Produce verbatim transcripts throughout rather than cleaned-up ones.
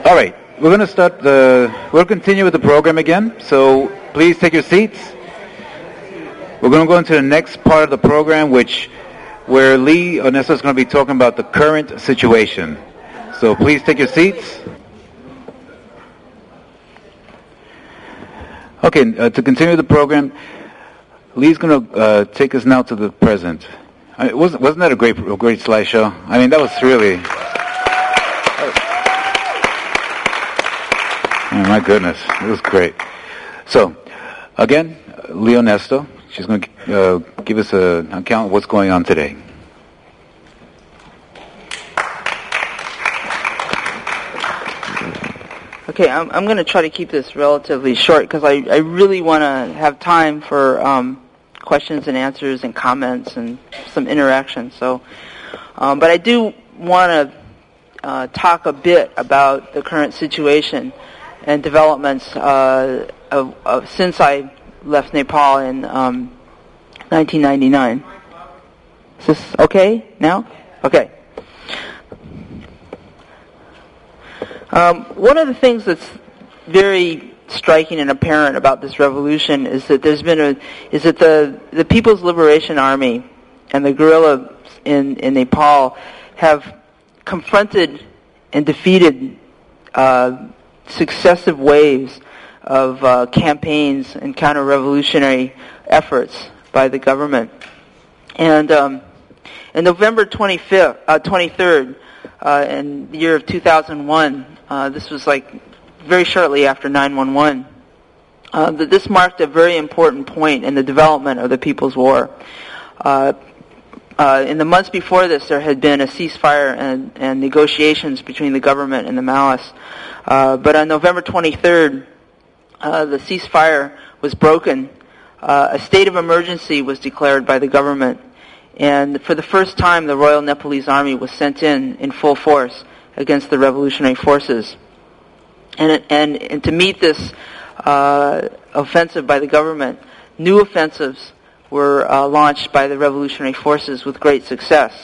All right, we're going to start the, we'll continue with the program again, so please take your seats. We're going to go into the next part of the program, which, where Lee Onesto is going to be talking about the current situation. So please take your seats. Okay, uh, to continue the program, Lee's going to uh, take us now to the present. I mean, wasn't, wasn't that a great, a great slideshow? I mean, that was really... Oh, my goodness, it was great. So, again, Lee Onesto, she's going to uh, give us an account of what's going on today. Okay, I'm, I'm going to try to keep this relatively short because I, I really want to have time for um, questions and answers and comments and some interaction. So, um, but I do want to uh, talk a bit about the current situation and developments uh, of, of since I left Nepal in um, nineteen ninety-nine. Is this okay now? Okay. Um, one of the things that's very striking and apparent about this revolution is that there's been a is that the the People's Liberation Army and the guerrillas in in Nepal have confronted and defeated Uh, successive waves of uh, campaigns and counter-revolutionary efforts by the government. And um, in November twenty-fifth, uh, twenty-third, uh, in the year of two thousand one, uh, this was like very shortly after nine one one, uh, that this marked a very important point in the development of the People's War. Uh, uh, in the months before this, there had been a ceasefire and, and negotiations between the government and the Maoists. Uh, but on November twenty-third, uh, the ceasefire was broken. Uh, a state of emergency was declared by the government. And for the first time, the Royal Nepalese Army was sent in in full force against the revolutionary forces. And, and, and to meet this uh, offensive by the government, new offensives were uh, launched by the revolutionary forces with great success.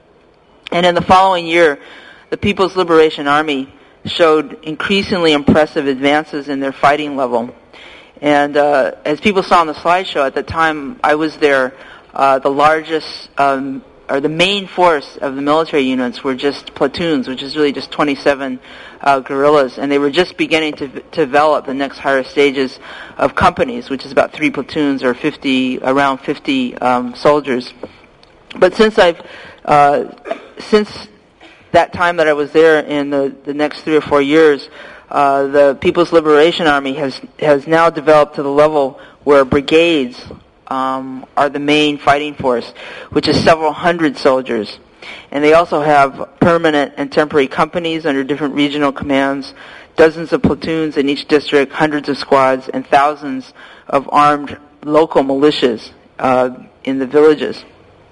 And in the following year, the People's Liberation Army showed increasingly impressive advances in their fighting level. And uh, as people saw on the slideshow, at the time I was there, uh, the largest, um, or the main force of the military units were just platoons, which is really just twenty-seven uh, guerrillas. And they were just beginning to, to develop the next higher stages of companies, which is about three platoons or fifty, around fifty um, soldiers. But since I've, uh, since that time that I was there in the, the next three or four years, uh, the People's Liberation Army has has now developed to the level where brigades um, are the main fighting force, which is several hundred soldiers. And they also have permanent and temporary companies under different regional commands, dozens of platoons in each district, hundreds of squads, and thousands of armed local militias uh, in the villages.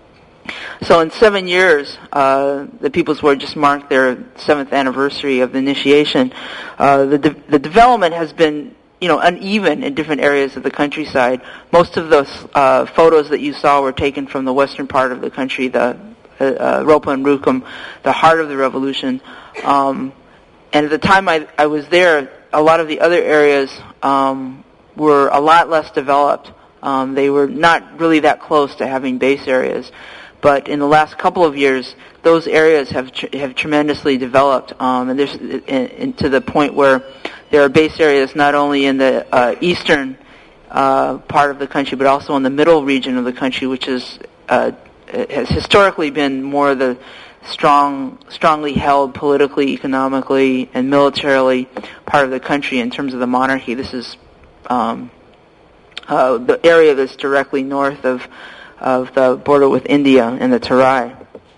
So in seven years, uh, the People's War just marked their seventh anniversary of the initiation. Uh, the de- the development has been, you know, uneven in different areas of the countryside. Most of those uh, photos that you saw were taken from the western part of the country, the uh, uh, Ropa and Rukum, the heart of the revolution. Um, and at the time I, I was there, a lot of the other areas um, were a lot less developed. Um, they were not really that close to having base areas. But in the last couple of years, those areas have tr- have tremendously developed, um, and there's in, in, to the point where there are base areas not only in the uh, eastern uh, part of the country, but also in the middle region of the country, which is uh, has historically been more the strong, strongly held politically, economically, and militarily part of the country in terms of the monarchy. This is um, uh, the area that's directly north of. of the border with India and the Terai.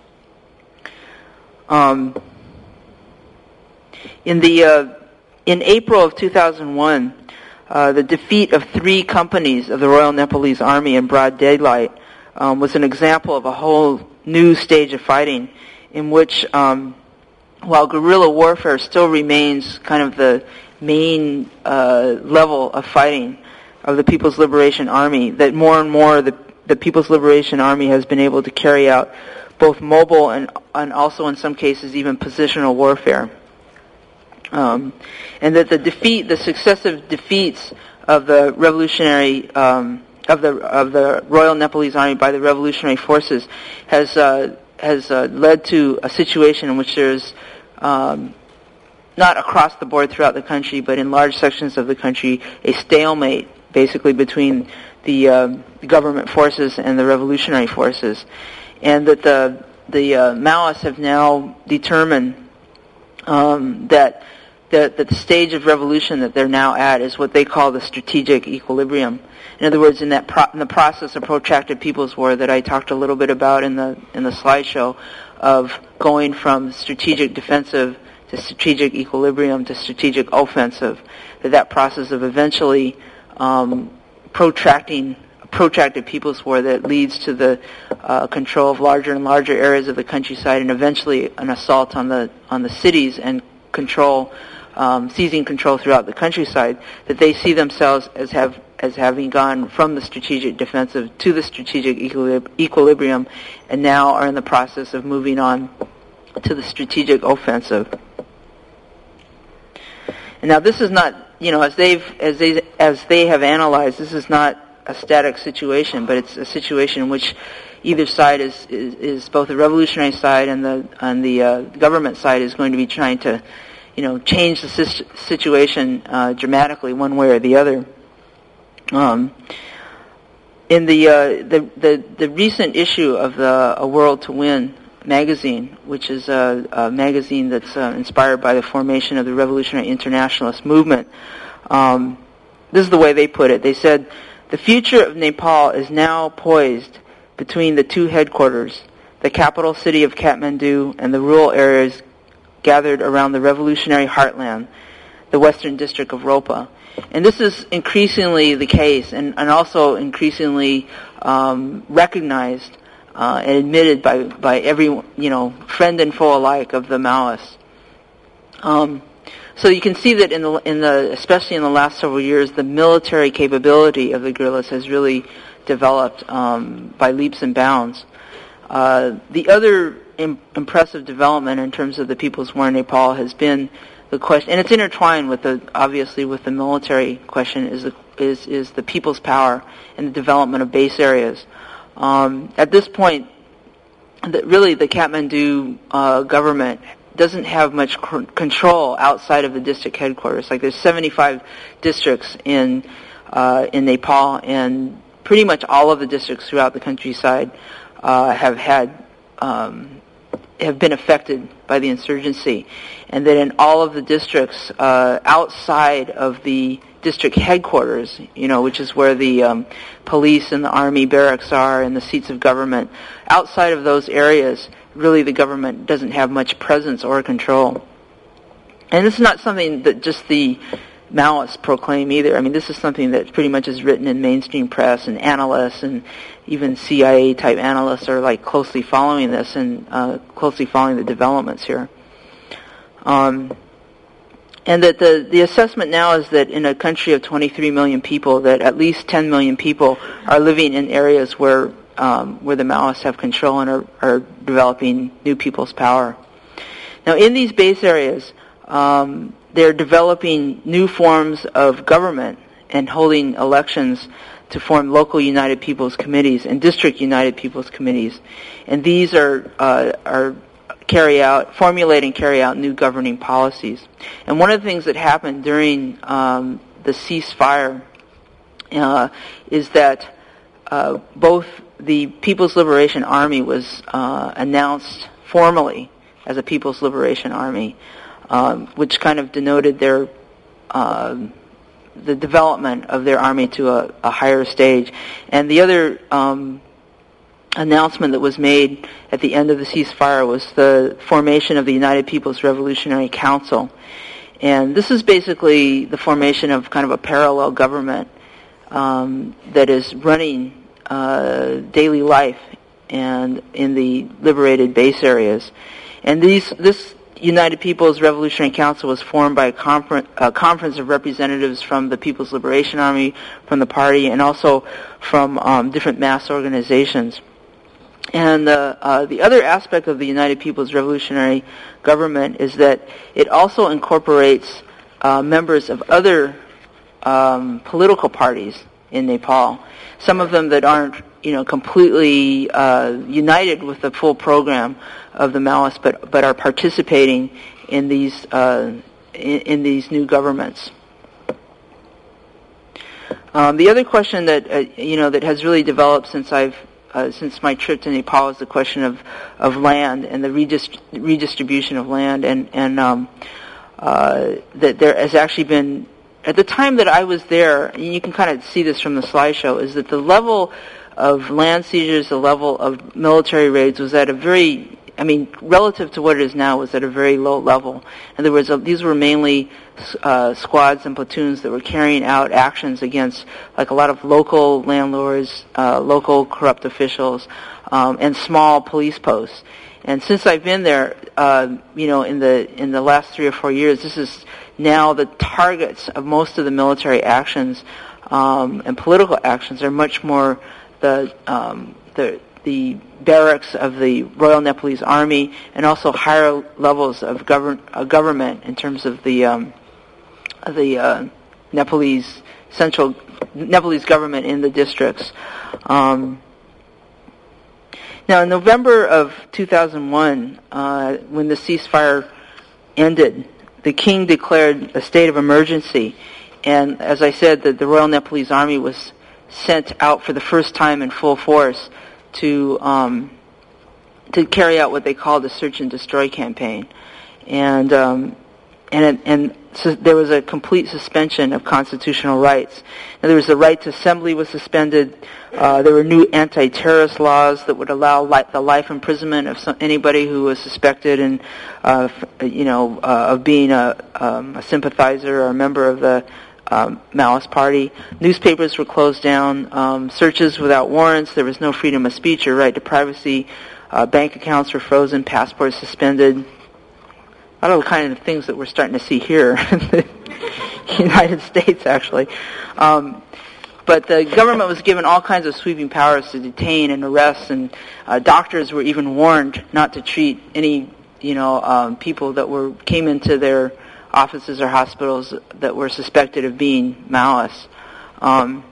Um, in the uh, in April of two thousand one, uh, the defeat of three companies of the Royal Nepalese Army in broad daylight um, was an example of a whole new stage of fighting, in which, um, while guerrilla warfare still remains kind of the main uh, level of fighting of the People's Liberation Army, that more and more the the People's Liberation Army has been able to carry out both mobile and, and also in some cases even positional warfare. Um, and that the defeat, the successive defeats of the revolutionary, um, of the of the Royal Nepalese Army by the revolutionary forces, has uh, has uh, led to a situation in which there's um, not across the board throughout the country, but in large sections of the country, a stalemate, basically between the uh, government forces and the revolutionary forces, and that the the uh, Maoists have now determined um, that. That, that the stage of revolution that they're now at is what they call the strategic equilibrium. In other words, in that pro- in the process of protracted people's war that I talked a little bit about in the in the slideshow, of going from strategic defensive to strategic equilibrium to strategic offensive, that that process of eventually um, protracting a protracted people's war that leads to the uh, control of larger and larger areas of the countryside, and eventually an assault on the on the cities and control. Um, seizing control throughout the countryside, that they see themselves as have as having gone from the strategic defensive to the strategic equilib- equilibrium, and now are in the process of moving on to the strategic offensive. And now this is not, you know, as they've as they as they have analyzed, this is not a static situation, but it's a situation in which either side is is, is both the revolutionary side and the and the uh, government side is going to be trying to, you know, change the situation uh, dramatically one way or the other. Um, in the, uh, the the the recent issue of the A World to Win magazine, which is a, a magazine that's uh, inspired by the formation of the Revolutionary Internationalist movement, um, this is the way they put it. They said, "The future of Nepal is now poised between the two headquarters, the capital city of Kathmandu and the rural areas gathered around the revolutionary heartland, the western district of Ropa." And this is increasingly the case, and, and also increasingly um, recognized uh, and admitted by, by every, you know, friend and foe alike of the Maoists. Um, so you can see that in the, in the, especially in the last several years, the military capability of the guerrillas has really developed um, by leaps and bounds. Uh, the other im- impressive development in terms of the People's War in Nepal has been the question, and it's intertwined with the obviously with the military question, is the is is the people's power and the development of base areas. Um, at this point, the, really the Kathmandu uh, government doesn't have much c- control outside of the district headquarters. Like there's seventy-five districts in uh, in Nepal, and pretty much all of the districts throughout the countryside uh, have had um, have been affected by the insurgency, and that in all of the districts uh, outside of the district headquarters, you know, which is where the um, police and the army barracks are and the seats of government, outside of those areas, really the government doesn't have much presence or control. And this is not something that just the Maoists proclaim either. I mean, this is something that pretty much is written in mainstream press, and analysts and even C I A type analysts are like closely following this and uh, closely following the developments here. Um, and that the, the assessment now is that in a country of twenty-three million people, that at least ten million people are living in areas where um, where the Maoists have control and are, are developing new people's power. Now, in these base areas, um, they're developing new forms of government and holding elections to form local United People's Committees and district United People's Committees, and these are uh, are carry out, formulate and carry out new governing policies. And one of the things that happened during um, the ceasefire uh, is that uh, both the People's Liberation Army was uh, announced formally as a People's Liberation Army, um, which kind of denoted their uh, the development of their army to a, a higher stage. And the other um, announcement that was made at the end of the ceasefire was the formation of the United People's Revolutionary Council. And this is basically the formation of kind of a parallel government um, that is running uh, daily life and in the liberated base areas. And these this United People's Revolutionary Council was formed by a, confer- a conference of representatives from the People's Liberation Army, from the party, and also from um, different mass organizations. And uh, uh, the other aspect of the United People's Revolutionary Government is that it also incorporates uh, members of other um, political parties in Nepal. Some of them that aren't, you know, completely uh, united with the full program of the Maoists, but but are participating in these uh, in, in these new governments. Um, the other question that uh, you know that has really developed since I've uh, since my trip to Nepal is the question of, of land and the redist- redistribution of land, and and um, uh, that there has actually been, at the time that I was there, and you can kind of see this from the slideshow, is that the level of land seizures, the level of military raids was at a very, I mean, relative to what it is now, was at a very low level. In other words, uh, these were mainly uh, squads and platoons that were carrying out actions against, like, a lot of local landlords, uh, local corrupt officials, um, and small police posts. And since I've been there, uh, you know, in the in the last three or four years, this is now the targets of most of the military actions um, and political actions are much more the um, the the barracks of the Royal Nepalese Army, and also higher levels of govern, uh, government in terms of the um, of the uh, Nepalese central Nepalese government in the districts. Um, now, in November of two thousand one, uh, when the ceasefire ended, the king declared a state of emergency, and as I said, the, the Royal Nepalese Army was sent out for the first time in full force to um, to carry out what they called a search and destroy campaign, and um, and and so there was a complete suspension of constitutional rights. Now, there was the right to assembly was suspended. Uh, there were new anti-terrorist laws that would allow li- the life imprisonment of some, anybody who was suspected and uh, you know uh, of being a, um, a sympathizer or a member of the Um, Maoist party. Newspapers were closed down, um, searches without warrants, there was no freedom of speech or right to privacy, uh, bank accounts were frozen, passports suspended. A lot of the kind of things that we're starting to see here in the United States, actually. Um, but the government was given all kinds of sweeping powers to detain and arrest, and uh, doctors were even warned not to treat any, you know, um, people that were came into their offices or hospitals that were suspected of being Maoists. Um,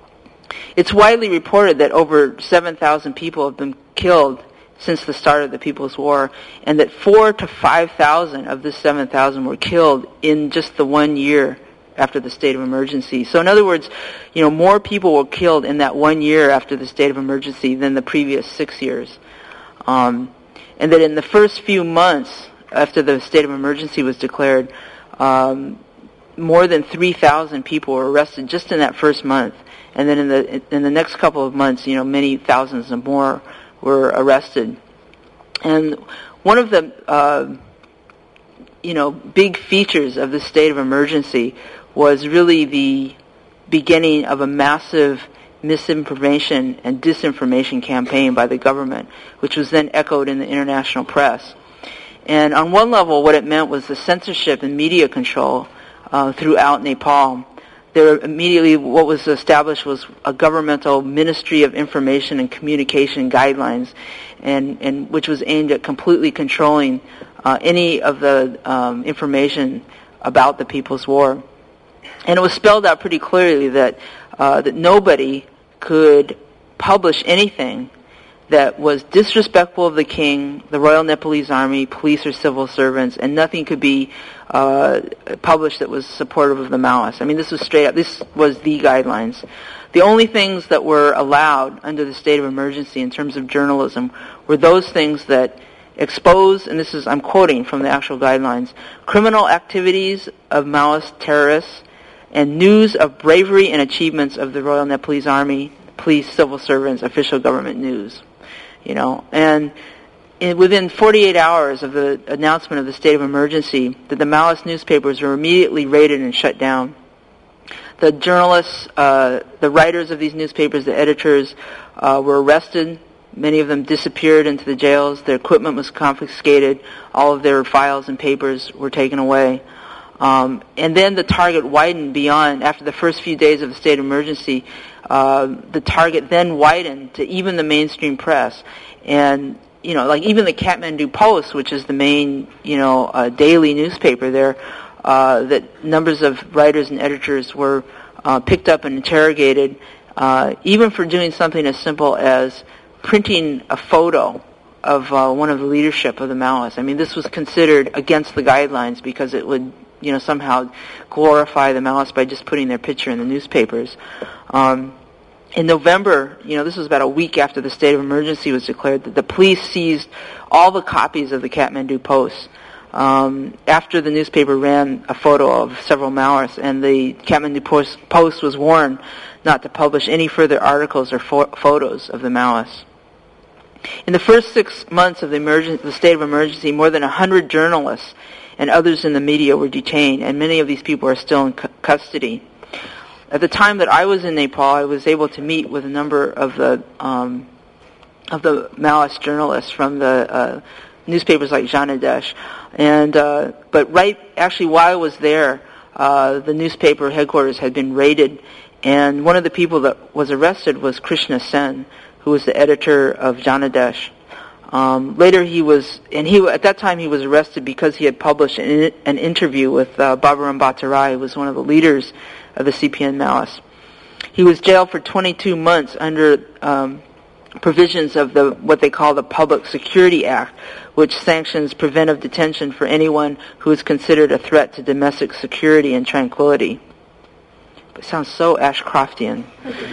it's widely reported that over seven thousand people have been killed since the start of the People's War, and that four to five thousand of this seven thousand were killed in just the one year after the state of emergency. So in other words, you know, more people were killed in that one year after the state of emergency than the previous six years. Um, and that in the first few months after the state of emergency was declared, Um, more than three thousand people were arrested just in that first month, and then in the in the next couple of months, you know, many thousands and more were arrested. And one of the uh, you know big features of the state of emergency was really the beginning of a massive misinformation and disinformation campaign by the government, which was then echoed in the international press. And on one level, what it meant was the censorship and media control uh, throughout Nepal. There immediately, what was established was a governmental Ministry of Information and Communication guidelines, and, and which was aimed at completely controlling uh, any of the um, information about the People's War. And it was spelled out pretty clearly that uh, that nobody could publish anything that was disrespectful of the king, the Royal Nepalese Army, police or civil servants, and nothing could be uh, published that was supportive of the Maoists. I mean, this was straight up, this was the guidelines. The only things that were allowed under the state of emergency in terms of journalism were those things that expose, and this is, I'm quoting from the actual guidelines, criminal activities of Maoist terrorists, and news of bravery and achievements of the Royal Nepalese Army, police, civil servants, official government news. You know, and in, within forty-eight hours of the announcement of the state of emergency, that the Maoist newspapers were immediately raided and shut down. The journalists, uh, the writers of these newspapers, the editors, uh, were arrested. Many of them disappeared into the jails. Their equipment was confiscated. All of their files and papers were taken away. Um, and then the target widened beyond, after the first few days of the state of emergency, uh, the target then widened to even the mainstream press. And, you know, like even the Kathmandu Post, which is the main, you know, uh, daily newspaper there, uh, that numbers of writers and editors were uh, picked up and interrogated, uh, even for doing something as simple as printing a photo of uh, one of the leadership of the Maoists. I mean, this was considered against the guidelines because it would, you know, somehow glorify the Maoists by just putting their picture in the newspapers. Um, in November, you know, this was about a week after the state of emergency was declared, that the police seized all the copies of the Kathmandu Post. Um, after the newspaper ran a photo of several Maoists, and the Kathmandu Post, Post was warned not to publish any further articles or fo- photos of the Maoists. In the first six months of the, emergen- the state of emergency, more than one hundred journalists and others in the media were detained, and many of these people are still in cu- custody. At the time that I was in Nepal, I was able to meet with a number of the um, of the Maoist journalists from the uh, newspapers like Janadesh, and uh, but right actually while I was there, uh, the newspaper headquarters had been raided, and one of the people that was arrested was Krishna Sen, who was the editor of Janadesh. Um, later he was, and he at that time he was arrested because he had published an, an interview with uh, Baburam Bhattarai, who was one of the leaders of the C P N Maoists. He was jailed for twenty-two months under um, provisions of the what they call the Public Security Act, which sanctions preventive detention for anyone who is considered a threat to domestic security and tranquility. It sounds so Ashcroftian.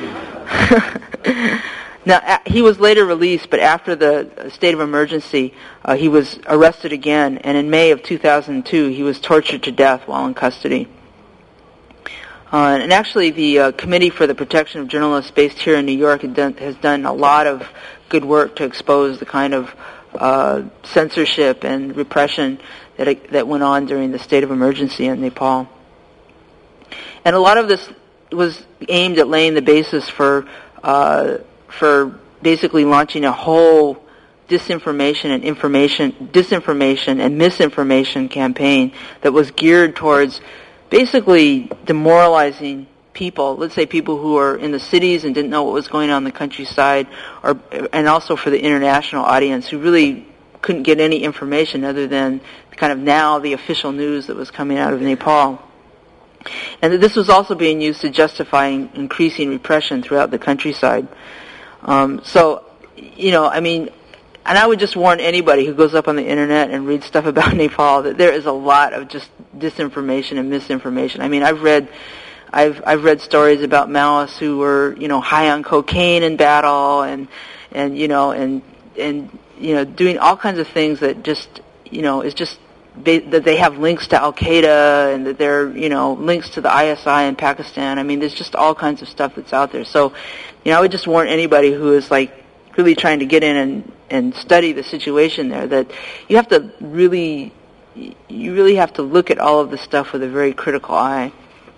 Now, he was later released, but after the state of emergency, uh, he was arrested again, and in May of two thousand two, he was tortured to death while in custody. Uh, and actually, the uh, Committee for the Protection of Journalists based here in New York had done, has done a lot of good work to expose the kind of uh, censorship and repression that that went on during the state of emergency in Nepal. And a lot of this was aimed at laying the basis for uh, for basically launching a whole disinformation and information, disinformation and misinformation campaign that was geared towards basically demoralizing people. Let's say people who are in the cities and didn't know what was going on in the countryside, or and also for the international audience who really couldn't get any information other than kind of now the official news that was coming out of Nepal. And that this was also being used to justify increasing repression throughout the countryside. Um, so, you know, I mean, and I would just warn anybody who goes up on the internet and reads stuff about Nepal that there is a lot of just disinformation and misinformation. I mean, I've read, I've I've read stories about Maoists who were, you know, high on cocaine in battle, and and you know, and and you know, doing all kinds of things that just, you know, is just they, that they have links to Al Qaeda and that they're, you know, links to the I S I in Pakistan. I mean, there's just all kinds of stuff that's out there. So, you know, I would just warn anybody who is like really trying to get in and, and study the situation there that you have to really, you really have to look at all of this stuff with a very critical eye.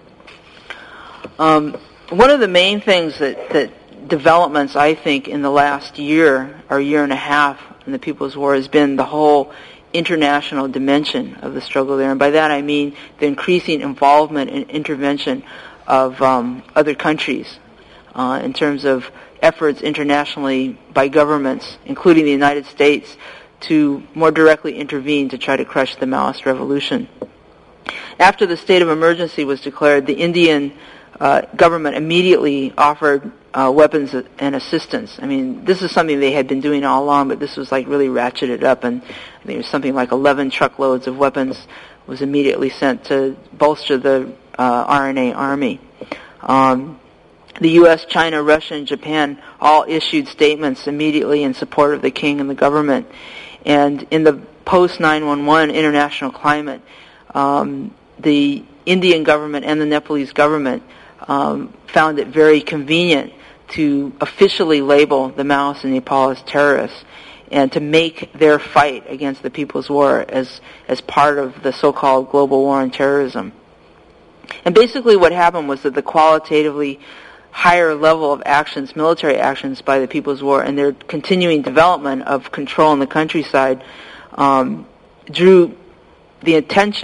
Um, one of the main things that, that developments, I think, in the last year or year and a half in the People's War has been the whole international dimension of the struggle there. And by that I mean the increasing involvement and intervention of um, other countries uh, in terms of efforts internationally by governments, including the United States, to more directly intervene to try to crush the Maoist revolution. After the state of emergency was declared, the Indian uh, government immediately offered uh, weapons and assistance. I mean, this is something they had been doing all along, but this was like really ratcheted up, and I think it was something like eleven truckloads of weapons was immediately sent to bolster the uh, R N A army. Um, the U S, China, Russia, and Japan all issued statements immediately in support of the king and the government. And in the post nine one one international climate, um, the Indian government and the Nepalese government um, found it very convenient to officially label the Maoists in Nepal as terrorists and to make their fight against the People's War as, as part of the so-called global war on terrorism. And basically what happened was that the qualitatively higher level of actions, military actions by the People's War and their continuing development of control in the countryside um, drew the attention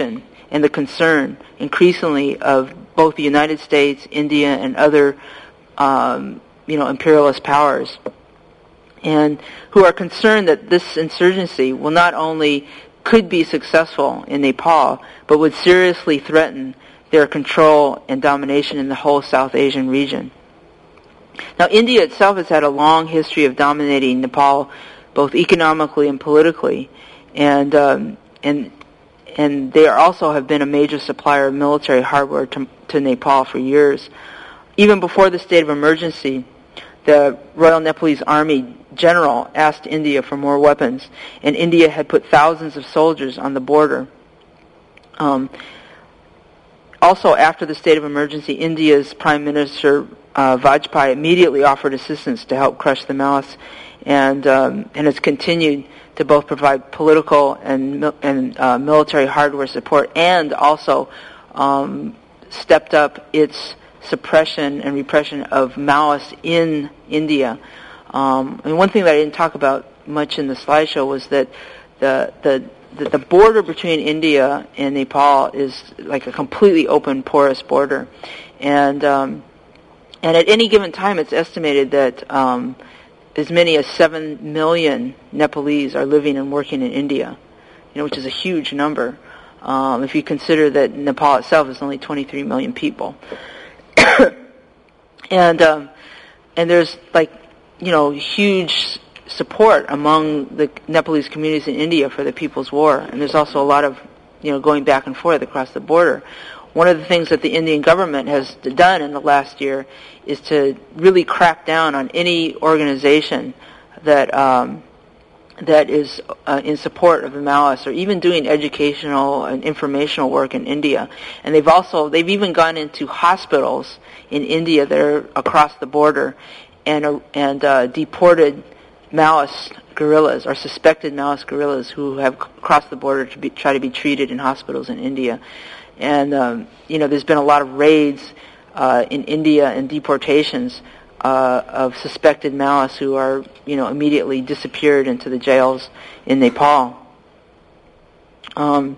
and the concern increasingly of both the United States, India, and other um, you know, imperialist powers, and who are concerned that this insurgency will not only could be successful in Nepal, but would seriously threaten their control and domination in the whole South Asian region. Now, India itself has had a long history of dominating Nepal, both economically and politically, and um, and and they are also have been a major supplier of military hardware to, to Nepal for years. Even before the state of emergency, the Royal Nepalese Army general asked India for more weapons, and India had put thousands of soldiers on the border. Um, also, after the state of emergency, India's Prime Minister uh, Vajpayee immediately offered assistance to help crush the Maoists, and um, and has continued to both provide political and and uh, military hardware support, and also um, stepped up its suppression and repression of Maoists in India. Um, and one thing that I didn't talk about much in the slideshow was that the the the, the border between India and Nepal is like a completely open, porous border, and um, and at any given time, it's estimated that um, as many as seven million Nepalese are living and working in India, you know, which is a huge number. Um, if you consider that Nepal itself is only twenty-three million people. and um, and there's like, you know, huge support among the Nepalese communities in India for the People's War, and there's also a lot of, you know, going back and forth across the border. One of the things that the Indian government has done in the last year is to really crack down on any organization that um, that is uh, in support of the Maoists, or even doing educational and informational work in India. And they've also, they've even gone into hospitals in India that are across the border and uh, and uh, deported Maoist guerrillas, or suspected Maoist guerrillas, who have crossed the border to be, try to be treated in hospitals in India. And, um, you know, there's been a lot of raids uh, in India and deportations uh, of suspected Maoists who are, you know, immediately disappeared into the jails in Nepal. Um,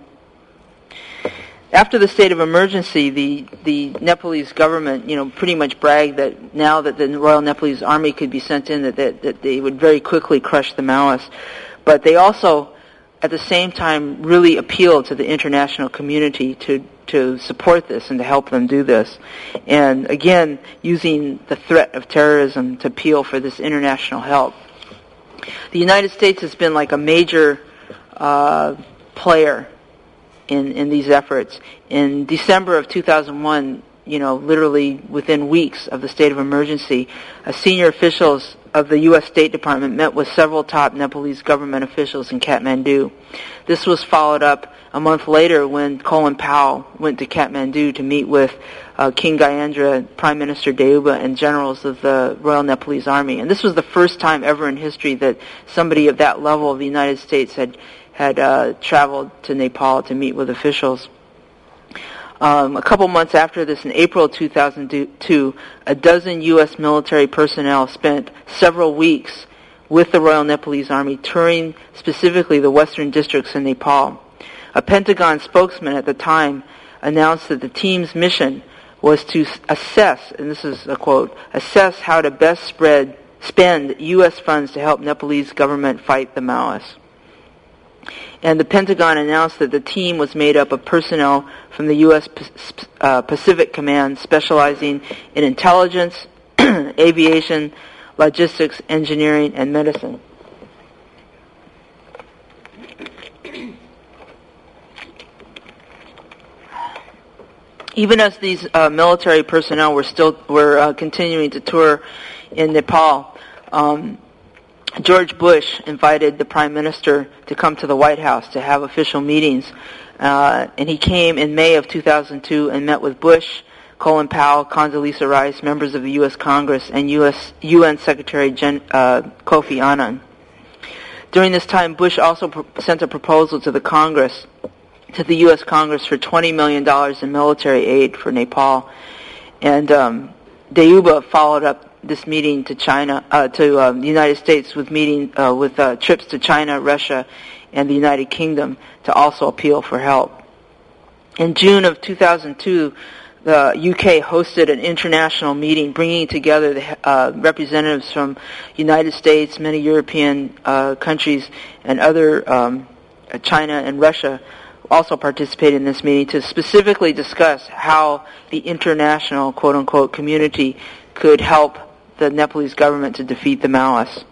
after the state of emergency, the, the Nepalese government, you know, pretty much bragged that now that the Royal Nepalese Army could be sent in, that they, that they would very quickly crush the Maoists. But they also, at the same time, really appealed to the international community to to support this and to help them do this. And again, using the threat of terrorism to appeal for this international help. The United States has been like a major uh, player in, in these efforts. In December of two thousand one, you know, literally within weeks of the state of emergency, uh, senior officials of the U S State Department met with several top Nepalese government officials in Kathmandu. This was followed up a month later when Colin Powell went to Kathmandu to meet with uh, King Gyanendra, Prime Minister Deuba, and generals of the Royal Nepalese Army. And this was the first time ever in history that somebody of that level of the United States had had uh, traveled to Nepal to meet with officials. Um, a couple months after this, in April two thousand two, a dozen U S military personnel spent several weeks with the Royal Nepalese Army touring specifically the western districts in Nepal. A Pentagon spokesman at the time announced that the team's mission was to assess, and this is a quote, assess how to best spread, spend U S funds to help Nepalese government fight the Maoists. And the Pentagon announced that the team was made up of personnel from the U S Uh, Pacific Command specializing in intelligence, aviation, logistics, engineering, and medicine. Even as these uh, military personnel were still were uh, continuing to tour in Nepal, um, George Bush invited the Prime Minister to come to the White House to have official meetings, uh, and he came in May of two thousand two and met with Bush, Colin Powell, Condoleezza Rice, members of the U S Congress, and U S U N Secretary Gen, uh, Kofi Annan. During this time, Bush also pro- sent a proposal to the Congress, to the U S Congress, for twenty million dollars in military aid for Nepal, and um, Deuba followed up this meeting to China, uh, to um, the United States with meeting uh, with uh, trips to China, Russia, and the United Kingdom to also appeal for help. In June of two thousand two, the U K hosted an international meeting bringing together the uh, representatives from United States, many European uh, countries, and other um, China and Russia also participated in this meeting to specifically discuss how the international quote-unquote community could help the Nepalese government to defeat the Maoists.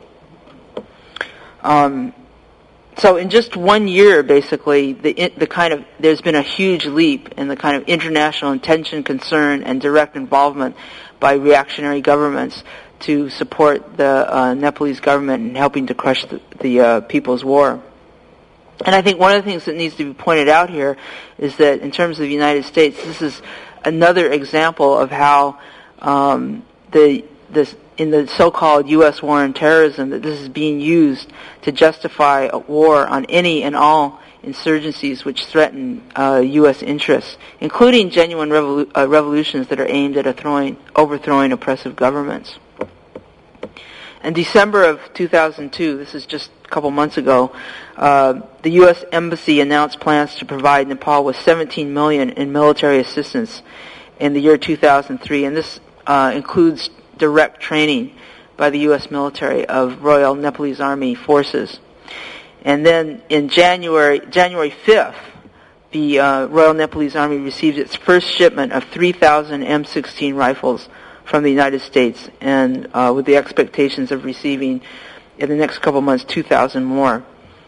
Um, so in just one year, basically, the the kind of there's been a huge leap in the kind of international intention, concern, and direct involvement by reactionary governments to support the uh, Nepalese government in helping to crush the, the uh, People's War. And I think one of the things that needs to be pointed out here is that in terms of the United States, this is another example of how um, the this in the so-called U S war on terrorism, that this is being used to justify a war on any and all insurgencies which threaten uh, U S interests, including genuine revolu- uh, revolutions that are aimed at throwing, overthrowing oppressive governments. In December of two thousand two, this is just a couple months ago, uh, the U S Embassy announced plans to provide Nepal with seventeen million dollars in military assistance in the year two thousand three, and this uh, includes direct training by the U S military of Royal Nepalese Army forces. And then in January, January fifth, the uh, Royal Nepalese Army received its first shipment of three thousand M sixteen rifles from the United States, and uh, with the expectations of receiving in the next couple months two thousand more.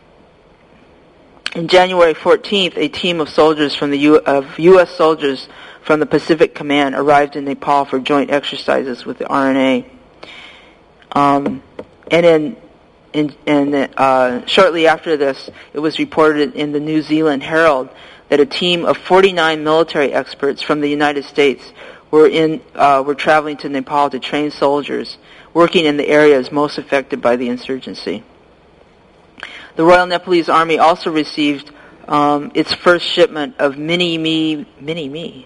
On January fourteenth, a team of soldiers from the U- of U S soldiers from the Pacific Command arrived in Nepal for joint exercises with the R N A. Um, and in, in, in uh, shortly after this, it was reported in the New Zealand Herald that a team of forty-nine military experts from the United States were in uh, were traveling to Nepal to train soldiers working in the areas most affected by the insurgency. The Royal Nepalese Army also received um, its first shipment of mini-me, mini-me,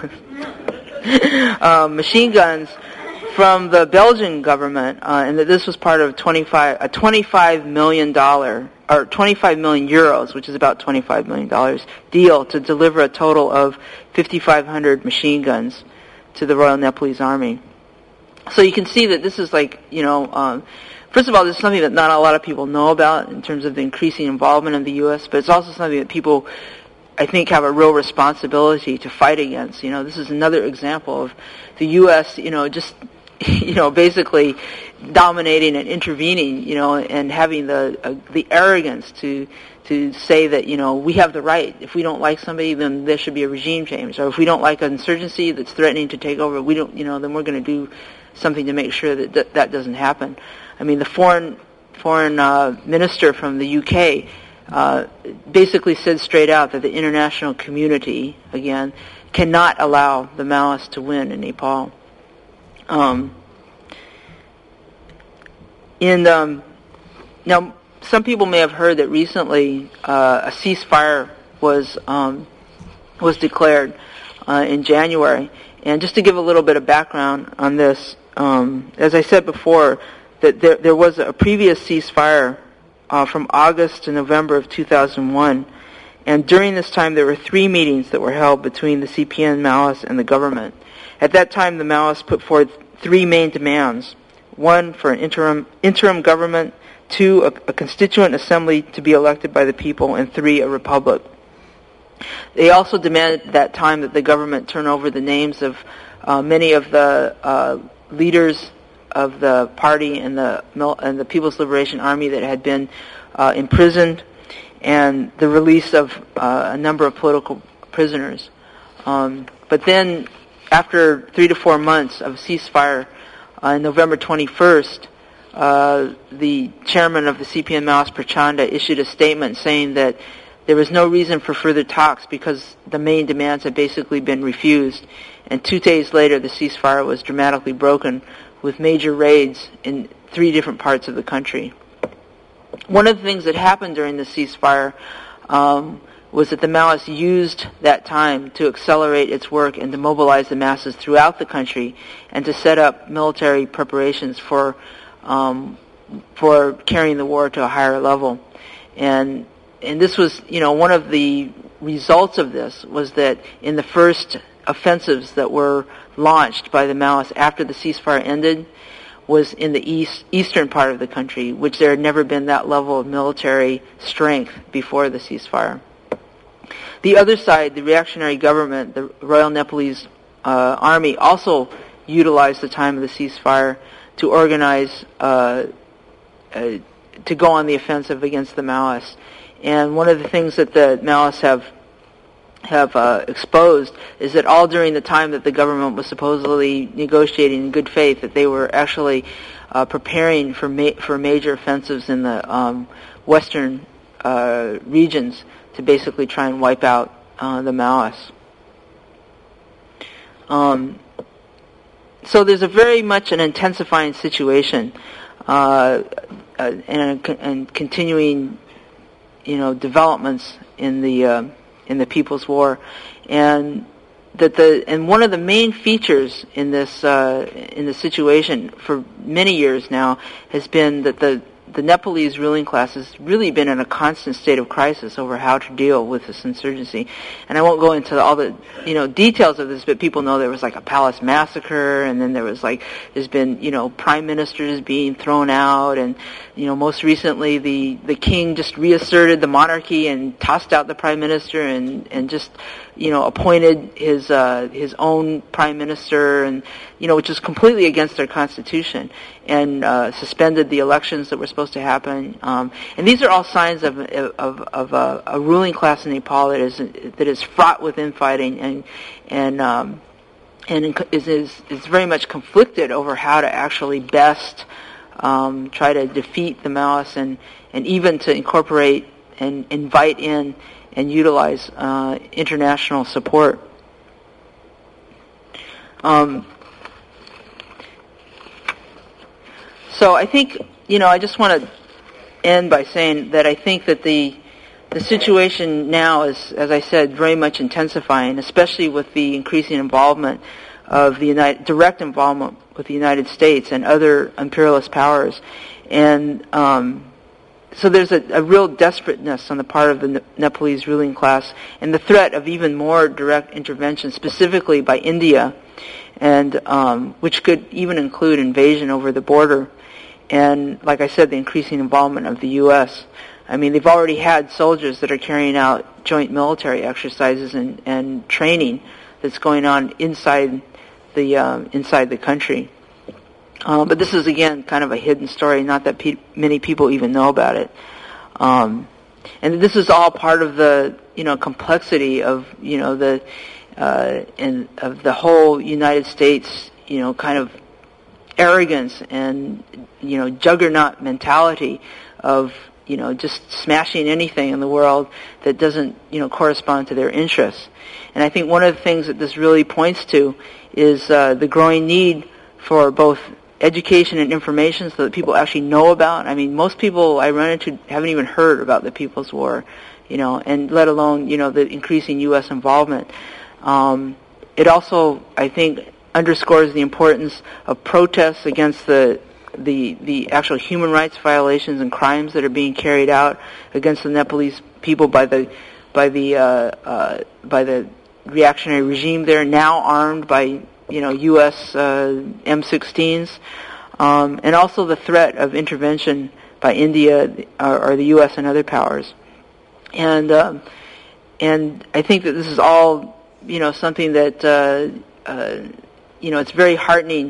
uh, machine guns from the Belgian government, uh, and that this was part of twenty-five a twenty-five million dollar or twenty-five million euros, which is about twenty-five million dollars, deal to deliver a total of fifty-five hundred machine guns to the Royal Nepalese Army. So you can see that this is like, you know, um, first of all, this is something that not a lot of people know about in terms of the increasing involvement of the U S, but it's also something that people, I think, have a real responsibility to fight against. You know, this is another example of the U S, you know, just, you know, basically dominating and intervening, you know, and having the uh, the arrogance to to say that, you know, we have the right. If we don't like somebody, then there should be a regime change. Or if we don't like an insurgency that's threatening to take over, we don't, you know, then we're going to do something to make sure that th- that doesn't happen. I mean, the foreign foreign uh, minister from the U K uh, basically said straight out that the international community, again, cannot allow the Maoists to win in Nepal. Um, in um, now, some people may have heard that recently uh, a ceasefire was um, was declared uh, in January. And just to give a little bit of background on this, um, as I said before, that there, there was a previous ceasefire uh, from August to November of two thousand one. And during this time, there were three meetings that were held between the C P N Maoists and the government. At that time, the Maoists put forth three main demands. One, for an interim interim government. Two, a, a constituent assembly to be elected by the people. And three, a republic. They also demanded at that time that the government turn over the names of uh, many of the uh, leaders of the party and the and the People's Liberation Army that had been uh, imprisoned, and the release of uh, a number of political prisoners. Um, but then, after three to four months of ceasefire, uh, on November twenty-first, uh, the chairman of the C P N Maoist Prachanda issued a statement saying that there was no reason for further talks because the main demands had basically been refused. And two days later, the ceasefire was dramatically broken with major raids in three different parts of the country. One of the things that happened during the ceasefire um, was that the Maoists used that time to accelerate its work and to mobilize the masses throughout the country and to set up military preparations for um, for carrying the war to a higher level. And and this was, you know, one of the results of this was that in the first offensives that were launched by the Maoists after the ceasefire ended was in the east eastern part of the country, which there had never been that level of military strength before the ceasefire. The other side, the reactionary government, the Royal Nepalese uh, Army, also utilized the time of the ceasefire to organize, uh, uh, to go on the offensive against the Maoists. And one of the things that the Maoists have have uh, exposed is that all during the time that the government was supposedly negotiating in good faith, that they were actually uh, preparing for ma- for major offensives in the um, western uh, regions to basically try and wipe out uh, the Maoists. Um, so there's a very much an intensifying situation uh, uh, and, and continuing, you know, developments in the uh, in the People's War, and that the and one of the main features in this uh, in the situation for many years now has been that the the Nepalese ruling class has really been in a constant state of crisis over how to deal with this insurgency. And I won't go into all the, you know, details of this, but people know there was like a palace massacre, and then there was like, there's been, you know, prime ministers being thrown out, and, you know, most recently the, the king just reasserted the monarchy and tossed out the prime minister and, and just, you know, appointed his, uh, his own prime minister, and, you know, which is completely against their constitution, and uh, suspended the elections that were supposed to happen. Um, and these are all signs of of, of a, a ruling class in Nepal that is that is fraught with infighting and and um, and is, is is very much conflicted over how to actually best um, try to defeat the Maoists and and even to incorporate and invite in and utilize uh, international support. Um, So I think, you know, I just want to end by saying that I think that the the situation now is, as I said, very much intensifying, especially with the increasing involvement of the United, direct involvement with the United States and other imperialist powers. And um, so there's a, a real desperateness on the part of the ne- Nepalese ruling class, and the threat of even more direct intervention, specifically by India, and um, which could even include invasion over the border. And like I said, the increasing involvement of the U S. I mean, they've already had soldiers that are carrying out joint military exercises and, and training that's going on inside the um, inside the country. Uh, but this is again kind of a hidden story, not that pe- many people even know about it. Um, and this is all part of the you know complexity of you know the uh, and of the whole United States you know kind of arrogance and you know juggernaut mentality of you know just smashing anything in the world that doesn't you know correspond to their interests. And I think one of the things that this really points to is uh, the growing need for both education and information so that people actually know about. I mean, most people I run into haven't even heard about the People's War, you know, and let alone you know the increasing U S involvement. Um, it also, I think, underscores the importance of protests against the the the actual human rights violations and crimes that are being carried out against the Nepalese people by the by the uh, uh, by the reactionary regime there, now armed by you know U S uh, M sixteens, um, and also the threat of intervention by India or, or the U S and other powers. And um, and I think that this is all you know something that uh, uh, you know it's very heartening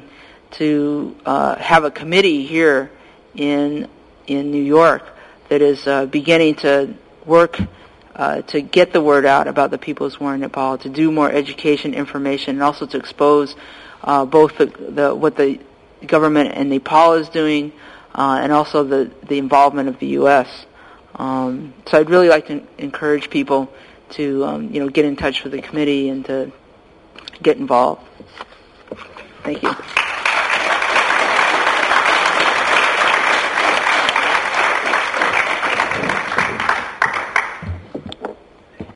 to uh, have a committee here in in New York that is uh, beginning to work uh, to get the word out about the People's War in Nepal, to do more education, information, and also to expose uh, both the, the what the government in Nepal is doing uh, and also the, the involvement of the U S. Um, so I'd really like to encourage people to um, you know get in touch with the committee and to get involved. Thank you.